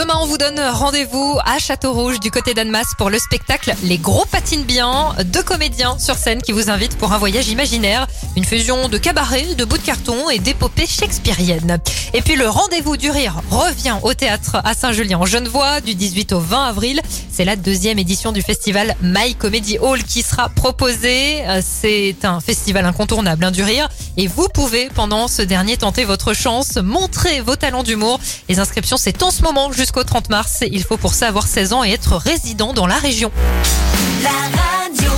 demain, on vous donne rendez-vous à Château-Rouge du côté d'Annemasse pour le spectacle Les Gros Patinent Bien. 2 comédiens sur scène qui vous invitent pour un voyage imaginaire. Une fusion de cabaret, de bouts de carton et d'épopées shakespeariennes. Et puis le Rendez-vous du Rire revient au théâtre à Saint-Julien-en-Genevois du 18 au 20 avril. C'est la 2e édition du festival My Comedy Hall qui sera proposée. C'est un festival incontournable du rire. Et vous pouvez, pendant ce dernier, tenter votre chance, montrer vos talents d'humour. Les inscriptions, c'est en ce moment jusqu'au 30 mars. Il faut pour ça avoir 16 ans et être résident dans la région. La radio.